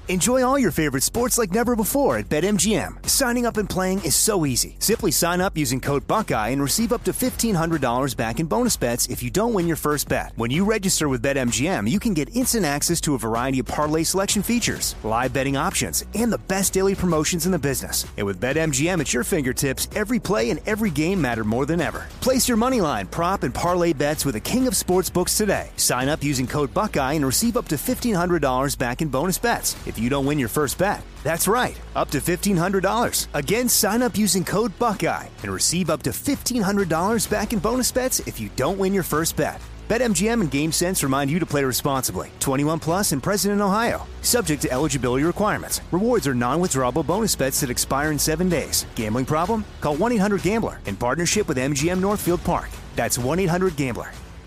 Enjoy all your favorite sports like never before at BetMGM. Signing up and playing is so easy. Simply sign up using code Buckeye and receive up to $1,500 back in bonus bets if you don't win your first bet. When you register with BetMGM, you can get instant access to a variety of parlay selection features, live betting options, and the best daily promotions in the business. And with BetMGM at your fingertips, every play and every game matter more than ever. Place your moneyline, prop, and parlay bets with the king of sportsbooks today. Sign up using code Buckeye and receive up to $1,500 back in bonus bets if you don't win your first bet. That's right, up to $1,500. Again, sign up using code Buckeye and receive up to $1,500 back in bonus bets if you don't win your first bet. BetMGM and GameSense remind you to play responsibly. 21 plus and present in Ohio. Subject to eligibility requirements. Rewards are non-withdrawable bonus bets that expire in 7 days. Gambling problem? Call 1-800-GAMBLER in partnership with MGM Northfield Park. That's 1-800-GAMBLER.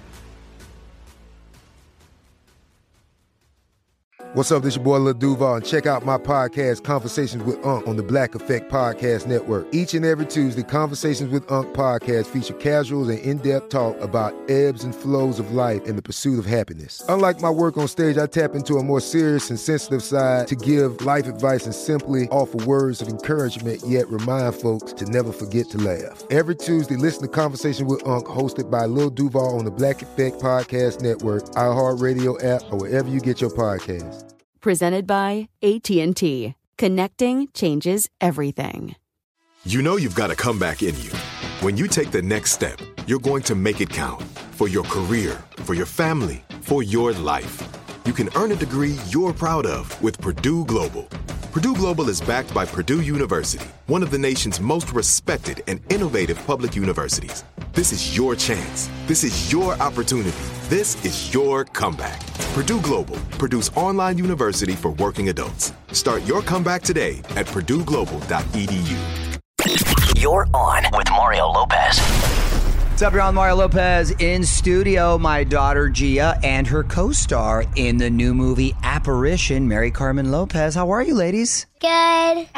What's up, this your boy Lil Duval, and check out my podcast, Conversations with Unc, on the Black Effect Podcast Network. Each and every Tuesday, Conversations with Unc podcast feature casuals and in-depth talk about ebbs and flows of life and the pursuit of happiness. Unlike my work on stage, I tap into a more serious and sensitive side to give life advice and simply offer words of encouragement, yet remind folks to never forget to laugh. Every Tuesday, listen to Conversation with Unc, hosted by Lil Duval on the Black Effect Podcast Network, iHeartRadio app, or wherever you get your podcasts. Presented by AT&T. Connecting changes everything. You know you've got a comeback in you. When you take the next step, you're going to make it count. For your career, for your family, for your life. You can earn a degree you're proud of with Purdue Global. Purdue Global is backed by Purdue University, one of the nation's most respected and innovative public universities. This is your chance. This is your opportunity. This is your comeback. Purdue Global, Purdue's online university for working adults. Start your comeback today at purdueglobal.edu. You're on with Mario Lopez. What's up, you're on Mario Lopez in studio. My daughter Gia and her co-star in the new movie Apparition, Mary Carmen Lopez. How are you, ladies? Good.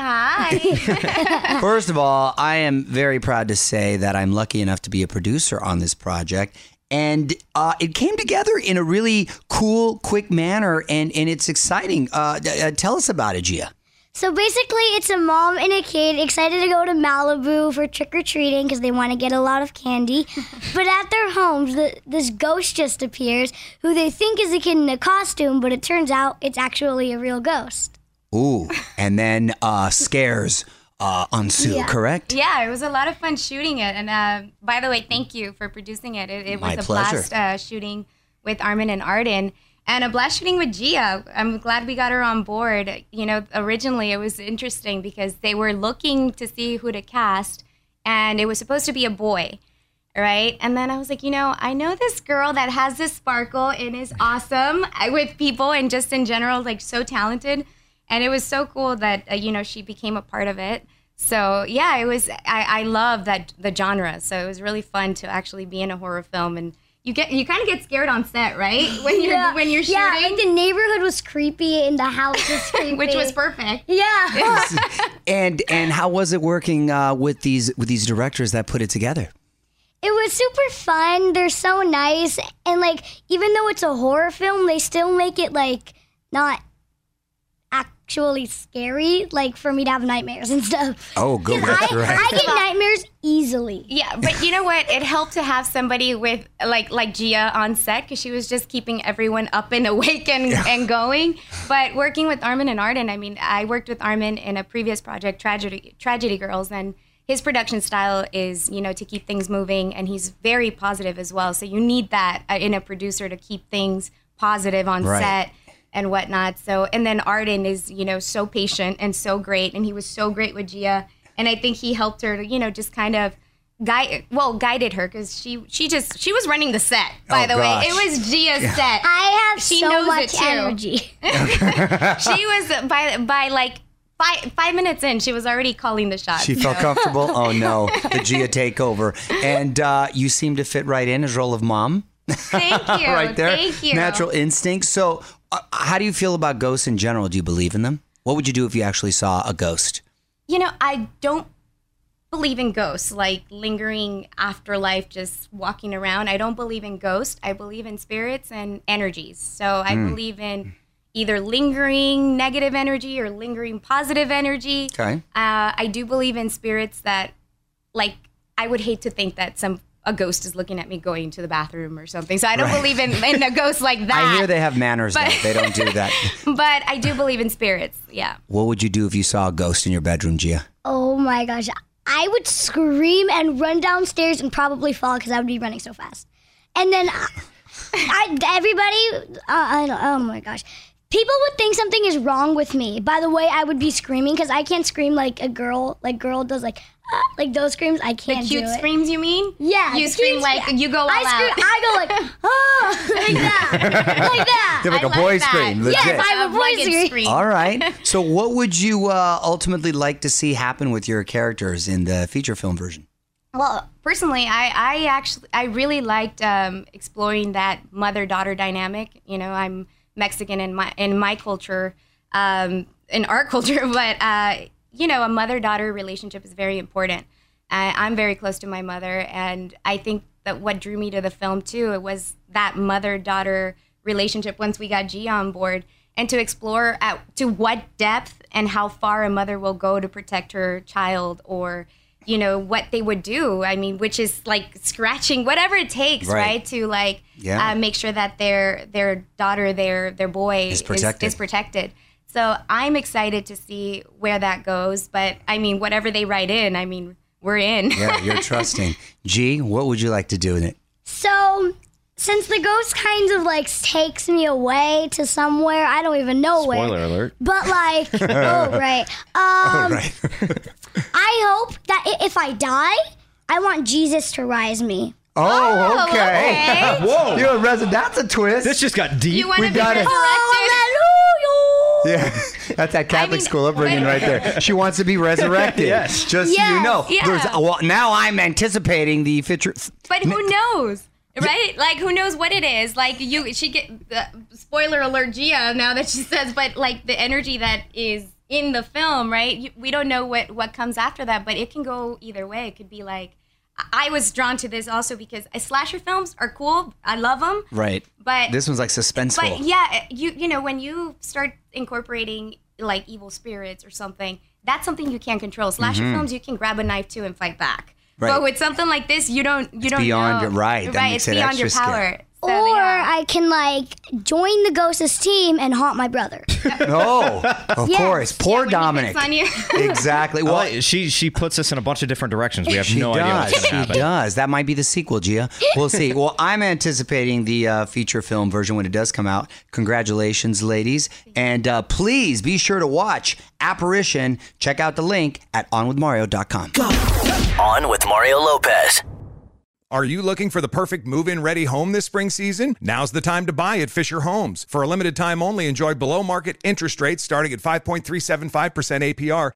Hi. First of all, I am very proud to say that I'm lucky enough to be a producer on this project. And it came together in a really cool, quick manner, and it's exciting. Tell us about it, Gia. So basically, it's a mom and a kid excited to go to Malibu for trick-or-treating because they want to get a lot of candy. But at their homes, this ghost just appears who they think is a kid in a costume, but it turns out it's actually a real ghost. Ooh, and then scares ensue, correct? Yeah, it was a lot of fun shooting it. And by the way, thank you for producing it. It was My a pleasure. blast shooting with Armin and Arden. And a blast shooting with Gia. I'm glad we got her on board. You know, originally it was interesting because they were looking to see who to cast, and it was supposed to be a boy, right? And then I was like, you know, I know this girl that has this sparkle and is awesome with people and just in general, like so talented. And it was so cool that, you know, she became a part of it. So, yeah, it was, I love the genre. So it was really fun to actually be in a horror film. And you kind of get scared on set, right? When you're shooting. Yeah, like the neighborhood was creepy and the house was creepy. Which was perfect. Yeah. And how was it working with these directors that put it together? It was super fun. They're so nice. And, like, even though it's a horror film, they still make it, like, not actually scary, like for me to have nightmares and stuff. Oh, go right. I get nightmares easily. Yeah, but you know what? It helped to have somebody with like Gia on set because she was just keeping everyone up and awake and going. But working with Armin and Arden, I mean, I worked with Armin in a previous project, Tragedy Girls, and his production style is, you know, to keep things moving, and he's very positive as well. So you need that in a producer to keep things positive on set and whatnot. So, and then Arden is, you know, so patient and so great, and he was so great with Gia, and I think he helped her to, you know, just kind of guided her because she was running the set. By the way, it was Gia's set. I have she so knows much it too. energy. She was by like 5 minutes in, she was already calling the shots. She felt comfortable. Oh no, the Gia takeover, and you seem to fit right in as role of mom. Thank you. Right there. Thank you. Natural instinct. So how do you feel about ghosts in general? Do you believe in them? What would you do if you actually saw a ghost? You know, I don't believe in ghosts, like lingering afterlife, just walking around. I don't believe in ghosts. I believe in spirits and energies. So I believe in, either lingering negative energy or lingering positive energy. Okay. I do believe in spirits that, like, I would hate to think that a ghost is looking at me going to the bathroom or something. So I don't believe in a ghost like that. I hear they have manners, though. They don't do that. But I do believe in spirits, yeah. What would you do if you saw a ghost in your bedroom, Gia? Oh my gosh. I would scream and run downstairs and probably fall because I would be running so fast. And then oh my gosh. People would think something is wrong with me by the way I would be screaming because I can't scream like a girl does, like those screams. I can't do it. The cute screams, you mean? Yeah. You scream like you go all out. I go like, like that. Like that. You're like a boy scream. Legit. Yes, I have a boy scream. All right. So what would you ultimately like to see happen with your characters in the feature film version? Well, personally, I really liked exploring that mother-daughter dynamic. You know, I'm Mexican in my culture, in our culture, but you know, a mother-daughter relationship is very important. I'm very close to my mother, and I think that what drew me to the film too, it was that mother-daughter relationship once we got Gia on board, and to explore to what depth and how far a mother will go to protect her child, or you know, what they would do. I mean, which is like scratching, whatever it takes, right? To like make sure that their daughter, their boy is protected. So I'm excited to see where that goes. But I mean, whatever they write in, I mean, we're in. Yeah, you're trusting. G, what would you like to do in it? So, since the ghost kind of like takes me away to somewhere, I don't even know where. Spoiler alert. But like, oh right. I hope that if I die, I want Jesus to rise me. Oh, okay. Whoa. You're a resident. That's a twist. This just got deep. You want to be got it. resurrected? Yeah, that's that Catholic school upbringing right there. She wants to be resurrected. Yes. Just so you know. Yeah. Well, now I'm anticipating the future. But who knows? Right? Like, who knows what it is? Like, she get spoiler alert, Gia, now that she says, but like the energy that is in the film, right? We don't know what comes after that, but it can go either way. It could be like, I was drawn to this also because slasher films are cool. I love them. Right. But this one's like suspenseful. But yeah, you know, when you start incorporating like evil spirits or something, that's something you can't control. Slasher films, you can grab a knife too and fight back. Right. But with something like this, you don't beyond know. Your right. Right, it's beyond your power. So, or I can like join the ghost's team and haunt my brother. Oh, of course. Poor Dominic. On you. Exactly. Well, she puts us in a bunch of different directions. We have no idea what's going to happen. She does. That might be the sequel, Gia. We'll see. Well, I'm anticipating the feature film version when it does come out. Congratulations, ladies. And please be sure to watch Apparition. Check out the link at onwithmario.com. Go. On with Mario Lopez. Are you looking for the perfect move-in ready home this spring season? Now's the time to buy at Fisher Homes. For a limited time only, enjoy below-market interest rates starting at 5.375% APR,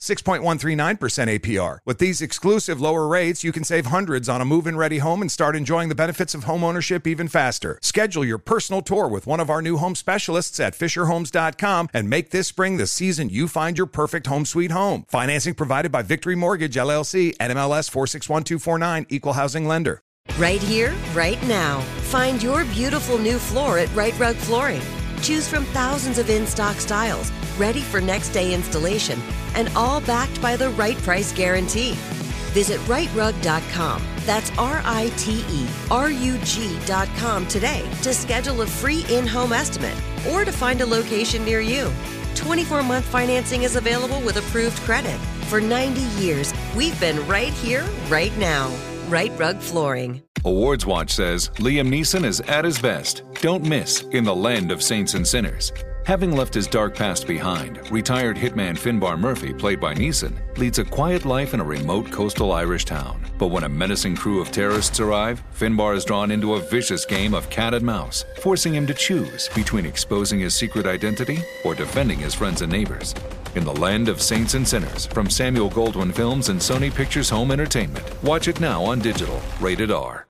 6.139% APR. With these exclusive lower rates, you can save hundreds on a move-in ready home and start enjoying the benefits of home ownership even faster. Schedule your personal tour with one of our new home specialists at FisherHomes.com and make this spring the season you find your perfect home sweet home. Financing provided by Victory Mortgage, LLC, NMLS 461249, Equal Housing Lender. Right here, right now. Find your beautiful new floor at Right Rug Flooring. Choose from thousands of in-stock styles, ready for next day installation, and all backed by the right price guarantee. Visit rightrug.com. That's RITERUG.com today to schedule a free in-home estimate or to find a location near you. 24-month financing is available with approved credit. For 90 years, we've been right here, right now. Right Rug Flooring. Awards Watch says Liam Neeson is at his best. Don't miss In the Land of Saints and Sinners. Having left his dark past behind, retired hitman Finbar Murphy, played by Neeson, leads a quiet life in a remote coastal Irish town. But when a menacing crew of terrorists arrive, Finbar is drawn into a vicious game of cat and mouse, forcing him to choose between exposing his secret identity or defending his friends and neighbors. In the Land of Saints and Sinners, from Samuel Goldwyn Films and Sony Pictures Home Entertainment. Watch it now on digital. Rated R.